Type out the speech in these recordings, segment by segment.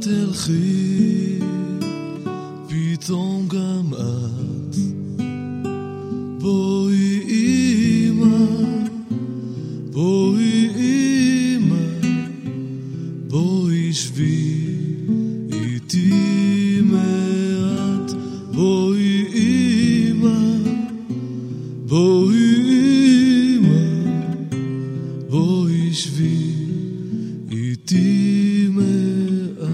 תלכי, פתאום גם את. בואי אמא, בואי אמא, בואי שבי איתי מעט. בואי אמא, בואי אמא, בואי שבי איתי מעט.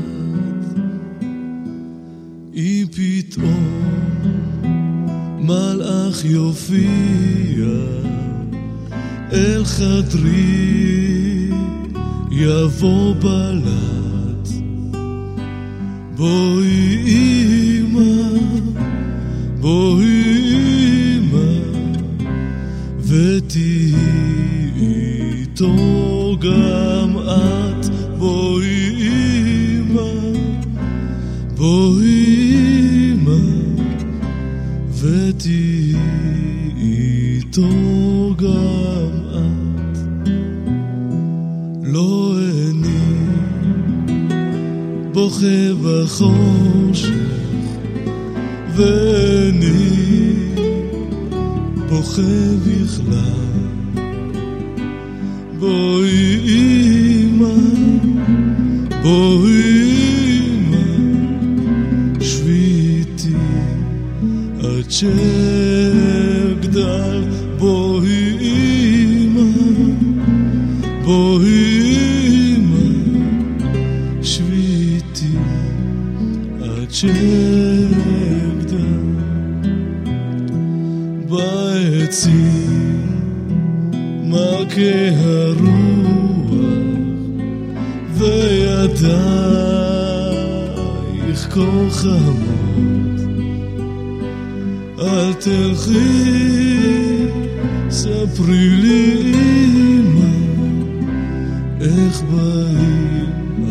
אם פתאום מלאך יופיע אל חדרי, יבוא בלט. בואי אמא, בואי אמא, ותהי איתו גם את. בואי אמא, בואי אמא, ותהי איתו גם את. לא אני בוכה בחושך, ואני בוכה בכלל. בואי אמא, בואי אמא, שבי איתי עד שאגדל. בואי אמא, בואי אמא, שבי איתי עד שאגדל. בעצים מכה הרוח, וידייך כה חמות. אל תלכי, ספרי לי אמא, איך באים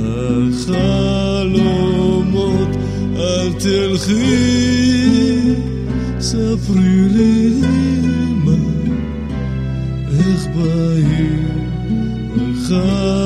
החלומות. אל תלכי, ספרי לי אמא, איך באים החלומות.